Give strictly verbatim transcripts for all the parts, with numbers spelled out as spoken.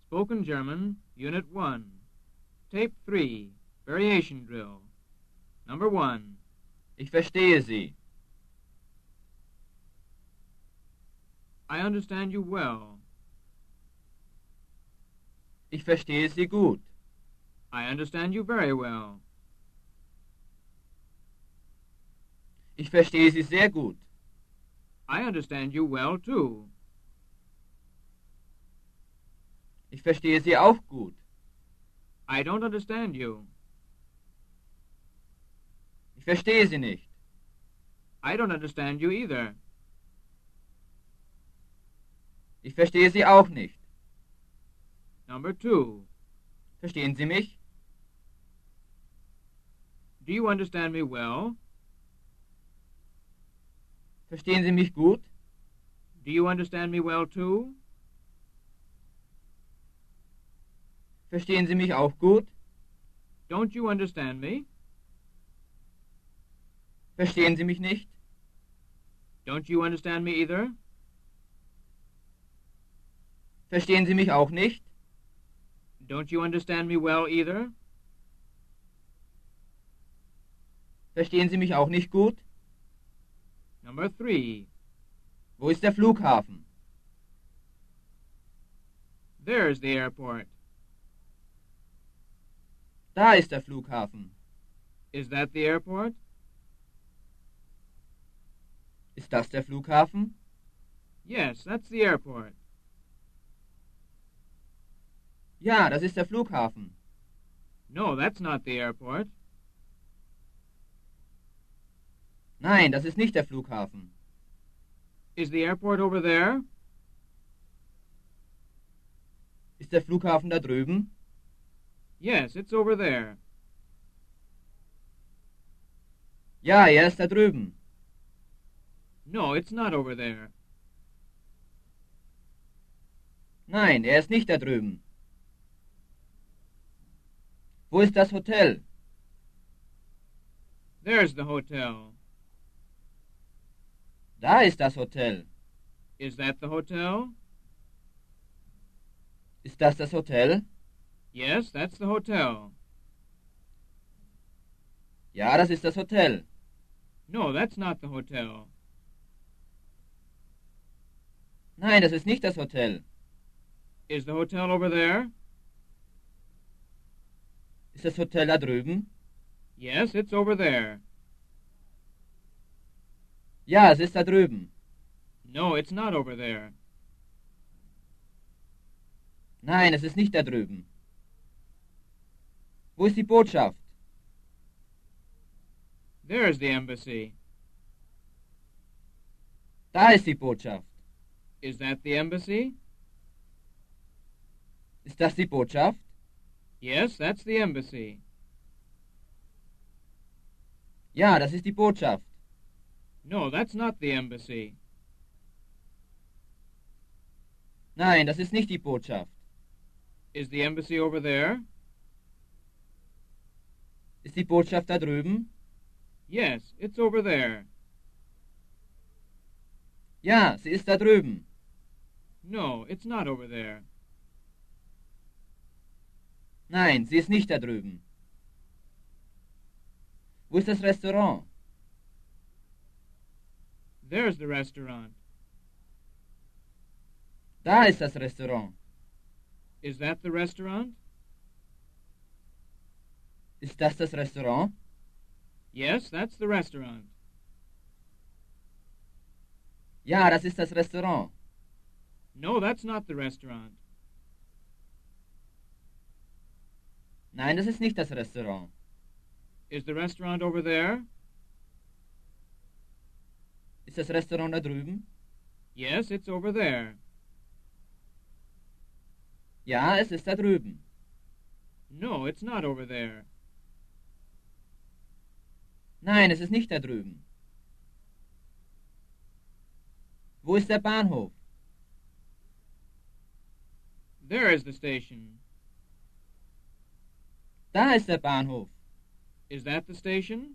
Spoken German, Unit one. Tape three, Variation Drill. Number one. Ich verstehe Sie. I understand you well. Ich verstehe Sie gut. I understand you very well. Ich verstehe Sie sehr gut. I understand you well, too. Ich verstehe Sie auch gut. I don't understand you. Ich verstehe Sie nicht. I don't understand you either. Ich verstehe Sie auch nicht. Number two. Verstehen Sie mich? Do you understand me well? Verstehen Sie mich gut? Do you understand me well, too? Verstehen Sie mich auch gut? Don't you understand me? Verstehen Sie mich nicht? Don't you understand me either? Verstehen Sie mich auch nicht? Don't you understand me well either? Verstehen Sie mich auch nicht gut? Number three. Wo ist der Flughafen? There's the airport. Da ist der Flughafen. Is that the airport? Ist das der Flughafen? Yes, that's the airport. Ja, das ist der Flughafen. No, that's not the airport. Nein, das ist nicht der Flughafen. Is the airport over there? Ist der Flughafen da drüben? Yes, it's over there. Ja, er ist da drüben. No, it's not over there. Nein, er ist nicht da drüben. Wo ist das Hotel? There's the hotel. Da ist das Hotel. Is that the hotel? Ist das das Hotel? Yes, that's the hotel. Ja, das ist das Hotel. No, that's not the hotel. Nein, das ist nicht das Hotel. Is the hotel over there? Ist das Hotel da drüben? Yes, it's over there. Ja, es ist da drüben. No, it's not over there. Nein, es ist nicht da drüben. Wo ist die Botschaft? There's the embassy. Da ist die Botschaft. Is that the embassy? Ist das die Botschaft? Yes, that's the embassy. Ja, das ist die Botschaft. No, that's not the embassy. Nein, das ist nicht die Botschaft. Is the embassy over there? Ist die Botschaft da drüben? Yes, it's over there. Ja, sie ist da drüben. No, it's not over there. Nein, sie ist nicht da drüben. Wo ist das Restaurant? There's the restaurant. Da ist das Restaurant. Is that the restaurant? Ist das das Restaurant? Yes, that's the restaurant. Ja, das ist das Restaurant. No, that's not the restaurant. Nein, das ist nicht das Restaurant. Is the restaurant over there? Ist das Restaurant da drüben? Yes, it's over there. Ja, es ist da drüben. No, it's not over there. Nein, es ist nicht da drüben. Wo ist der Bahnhof? There is the station. Da ist der Bahnhof. Is that the station?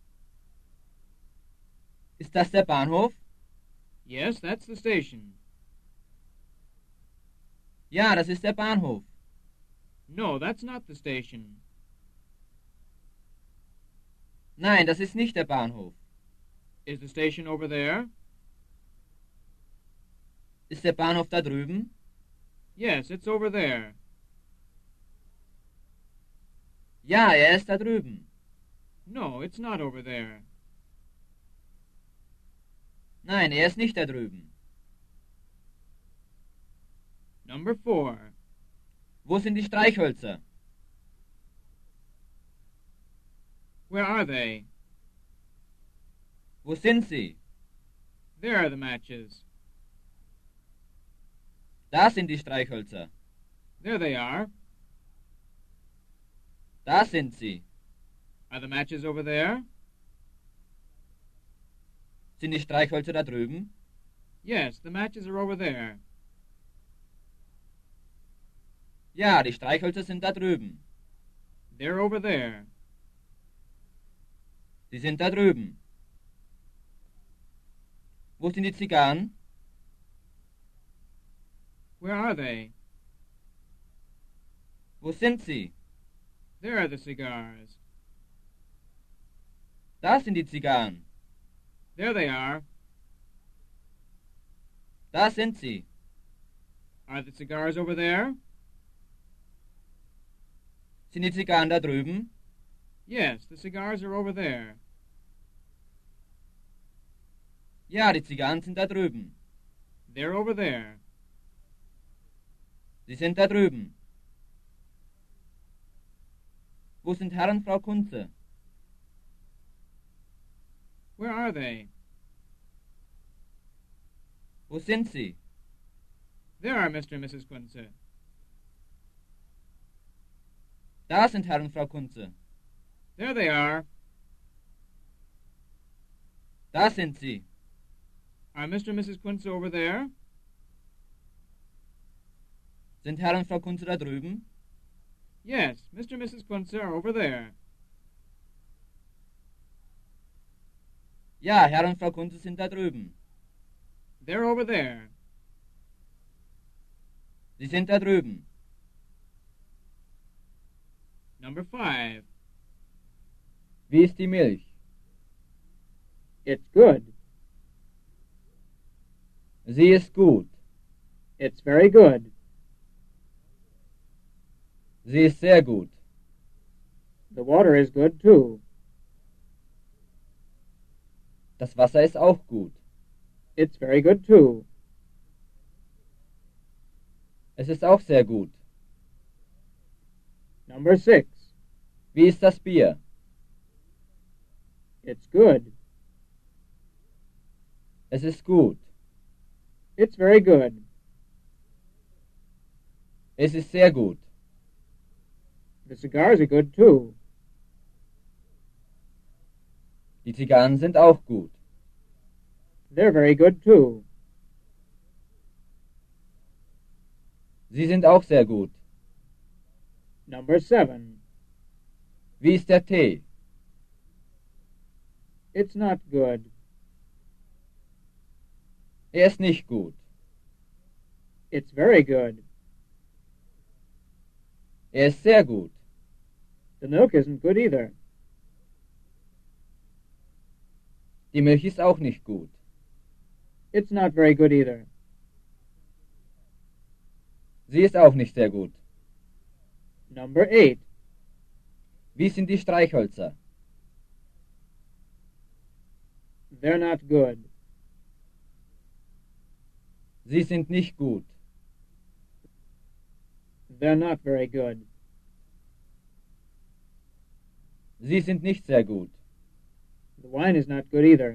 Ist das der Bahnhof? Yes, that's the station. Ja, das ist der Bahnhof. No, that's not the station. Nein, das ist nicht der Bahnhof. Is the station over there? Ist der Bahnhof da drüben? Yes, it's over there. Ja, er ist da drüben. No, it's not over there. Nein, er ist nicht da drüben. Number four. Wo sind die Streichhölzer? Where are they? Wo sind sie? There are the matches. Da sind die Streichhölzer. There they are. Da sind sie. Are the matches over there? Sind die Streichhölzer da drüben? Yes, the matches are over there. Ja, die Streichhölzer sind da drüben. They're over there. Sie sind da drüben. Wo sind die Zigarren? Where are they? Wo sind sie? There are the cigars. Da sind die Zigarren. There they are. Da sind sie. Are the cigars over there? Sind die Zigarren da drüben? Yes, the cigars are over there. Ja, die Zigarren sind da drüben. They're over there. Sie sind da drüben. Wo sind Herr und Frau Kunze? Where are they? Wo sind sie? There are Mister and Missus Kunze. Da sind Herr und Frau Kunze. There they are. Da sind sie. Are Mister and Missus Kunze over there? Sind Herr und Frau Kunze da drüben? Yes, Mister and Missus Kunze are over there. Ja, Herr und Frau Kunze sind da drüben. They're over there. Sie sind da drüben. Number five. Wie ist die Milch? It's good. Sie ist gut. It's very good. Sie ist sehr gut. The water is good too. Das Wasser ist auch gut. It's very good too. Es ist auch sehr gut. Number six. Wie ist das Bier? It's good. Es ist gut. It's very good. Es ist sehr gut. The cigars are good too. Die Zigarren sind auch gut. They're very good too. Sie sind auch sehr gut. Number seven. Wie ist der Tee? It's not good. Er ist nicht gut. It's very good. Er ist sehr gut. The milk isn't good either. Die Milch ist auch nicht gut. It's not very good either. Sie ist auch nicht sehr gut. Number eight. Wie sind die Streichhölzer? They're not good. Sie sind nicht gut. They're not very good. Sie sind nicht sehr gut. The wine is not good either.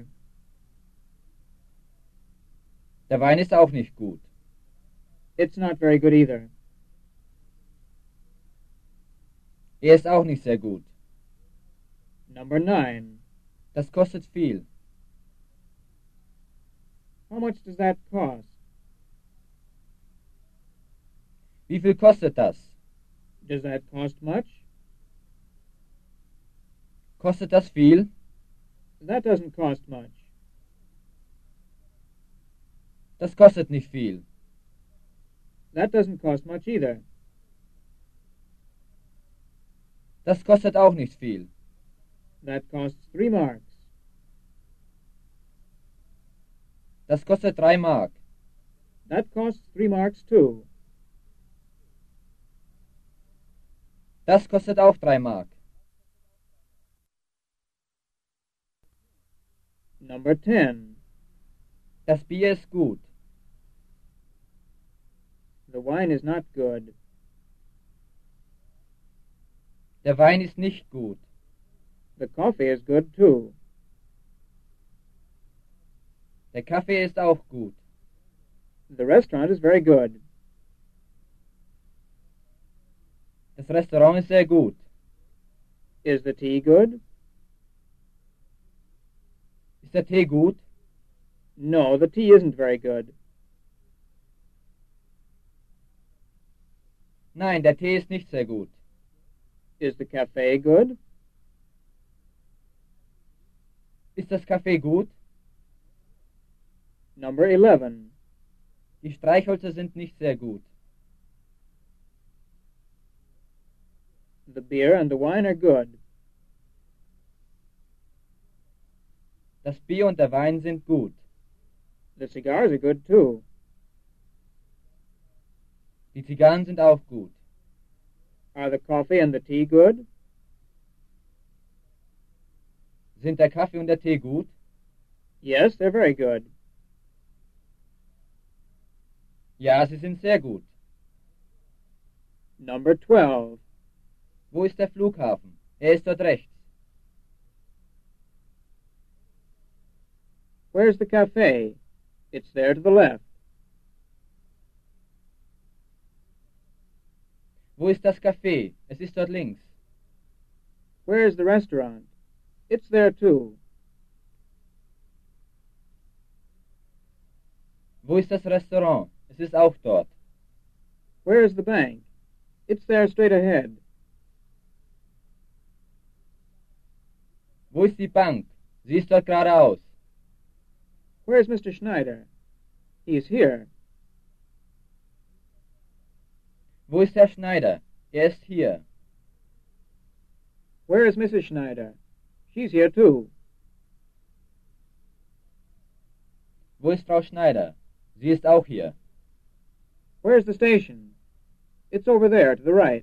Der Wein ist auch nicht gut. It's not very good either. Er ist auch nicht sehr gut. Number nine. Das kostet viel. How much does that cost? Wie viel kostet das? Does that cost much? Kostet das viel? That doesn't cost much. Das kostet nicht viel. That doesn't cost much either. Das kostet auch nicht viel. That costs three marks. Das kostet drei Mark. That costs three marks too. Das kostet auch drei Mark. Number ten. Das Bier ist gut. The wine is not good. Der Wein ist nicht gut. The coffee is good too. Der Kaffee ist auch gut. The restaurant is very good. Das Restaurant ist sehr gut. Is the tea good? Ist der Tee gut? No, the tea isn't very good. Nein, der Tee ist nicht sehr gut. Is the cafe good? Ist das Kaffee gut? Number eleven. Die Streichhölzer sind nicht sehr gut. The beer and the wine are good. Das Bier und der Wein sind gut. The cigars are good too. Die Zigarren sind auch gut. Are the coffee and the tea good? Sind der Kaffee und der Tee gut? Yes, they're very good. Ja, sie sind sehr gut. Number twelve. Wo ist der Flughafen? Er ist dort rechts. Where's the cafe? It's there to the left. Wo ist das Café? Es ist dort links. Where's the restaurant? It's there too. Wo ist das Restaurant? Es ist auch dort. Where's the bank? It's there straight ahead. Wo ist die Bank? Sie ist dort geradeaus. Where's Mister Schneider? He's here. Wo ist Herr Schneider? Er ist hier. Where is Missus Schneider? She's here too. Wo ist Frau Schneider? Sie ist auch hier. Where's the station? It's over there to the right.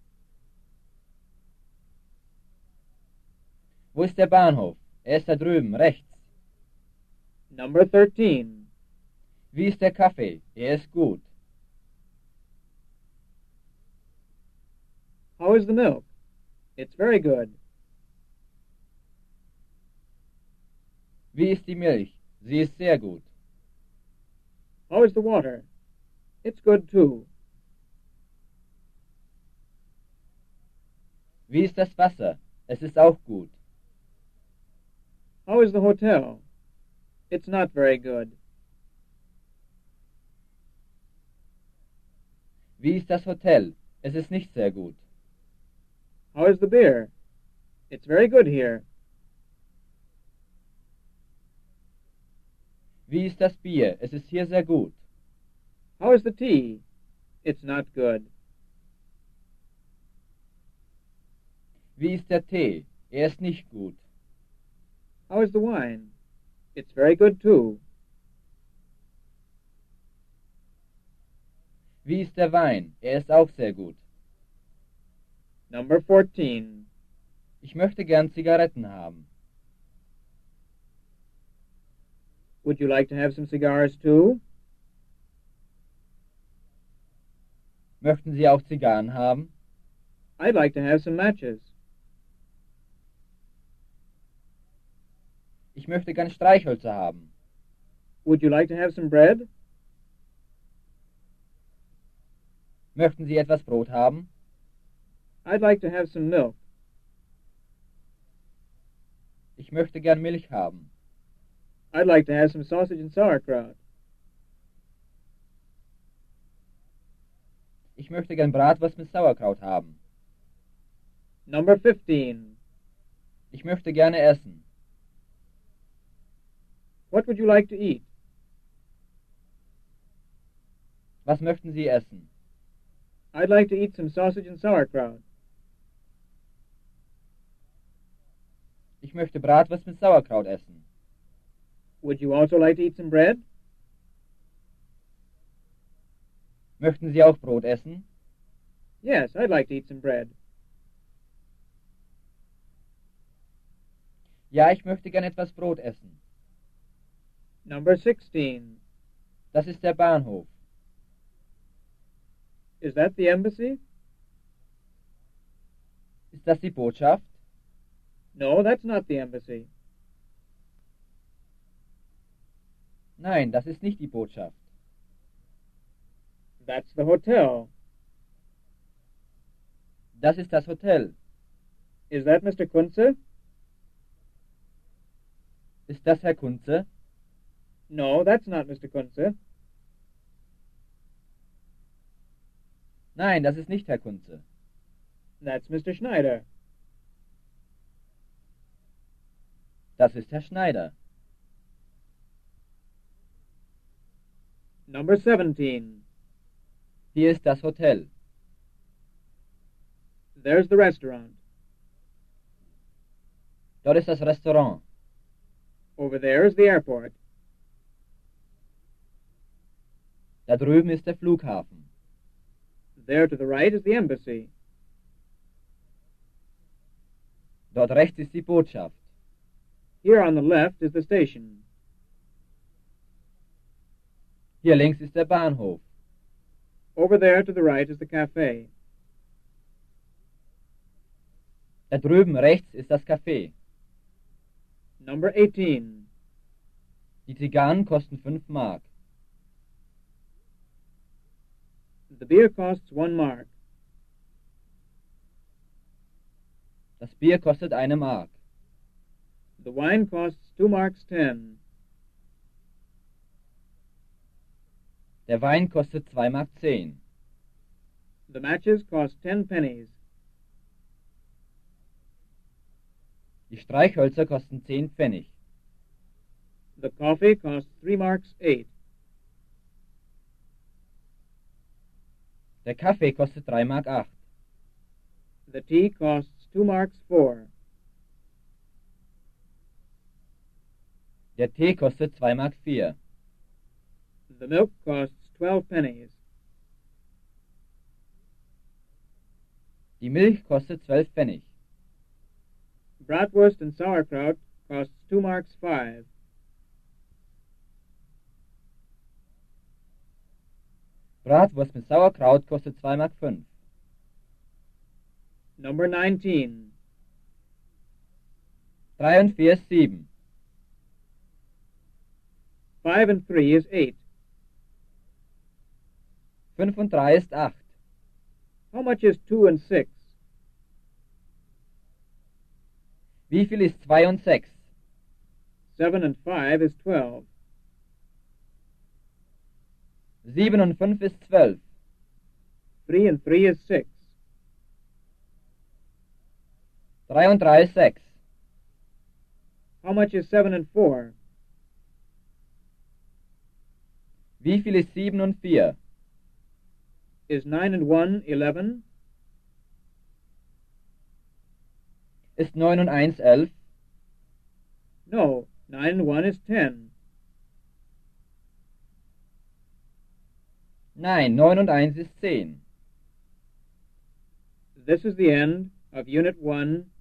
Wo ist der Bahnhof? Er ist da drüben, rechts. Number thirteen. Wie ist der Kaffee? Er ist gut. How is the milk? It's very good. Wie ist die Milch? Sie ist sehr gut. How is the water? It's good too. Wie ist das Wasser? Es ist auch gut. How is the hotel? It's not very good. Wie ist das Hotel? Es ist nicht sehr gut. How is the beer? It's very good here. Wie ist das Bier? Es ist hier sehr gut. How is the tea? It's not good. Wie ist der Tee? Er ist nicht gut. How is the wine? It's very good too. Wie ist der Wein? Er ist auch sehr gut. Number fourteen. Ich möchte gern Zigaretten haben. Would you like to have some cigars too? Möchten Sie auch Zigarren haben? I'd like to have some matches. Ich möchte gern Streichhölzer haben. Would you like to have some bread? Möchten Sie etwas Brot haben? I'd like to have some milk. Ich möchte gern Milch haben. I'd like to have some sausage and sauerkraut. Ich möchte gern Bratwurst mit Sauerkraut haben. Number fifteen. Ich möchte gerne essen. What would you like to eat? Was möchten Sie essen? I'd like to eat some sausage and sauerkraut. Ich möchte Bratwurst mit Sauerkraut essen. Would you also like to eat some bread? Möchten Sie auch Brot essen? Yes, I'd like to eat some bread. Ja, ich möchte gern etwas Brot essen. Number sixteen. Das ist der Bahnhof. Is that the embassy? Ist das die Botschaft? No, that's not the embassy. Nein, das ist nicht die Botschaft. That's the hotel. Das ist das Hotel. Is that Mister Kunze? Ist das Herr Kunze? No, that's not Mister Kunze. Nein, das ist nicht Herr Kunze. That's Mister Schneider. Das ist Herr Schneider. Number seventeen. Hier ist das Hotel. There's the restaurant. Dort ist das Restaurant. Over there is the airport. Da drüben ist der Flughafen. There to the right is the embassy. Dort rechts ist die Botschaft. Here on the left is the station. Hier links ist der Bahnhof. Over there to the right is the cafe. Da drüben rechts ist das Café. Number eighteen. Die Zigarren kosten fünf Mark. The beer costs one mark. Das Bier kostet eine Mark. The wine costs two marks ten. Der Wein kostet zwei Mark zehn. The matches cost ten pennies. Die Streichhölzer kosten zehn Pfennig. The coffee costs three marks eight. Der Kaffee kostet drei Mark acht. The tea costs two marks four. Der Tee kostet zwei Mark vier. The milk costs twelve pennies. Die Milch kostet zwölf Pfennig. Bratwurst and sauerkraut costs two marks five. Bratwurst mit Sauerkraut kostet zwei Mark fünf. Number nineteen. Drei und vier ist sieben. Five and three is eight. Fünf und drei ist acht. How much is two and six? Wie viel ist zwei und sechs? Seven and five is twelve. Sieben und fünf ist zwölf. Three and three is six. Drei und drei ist sechs. How much is seven and four? Wie viel ist sieben und vier? Is nine and one eleven? Ist neun und eins elf? No, nine and one is ten. Nein, neun und eins ist zehn. This is the end of Unit one,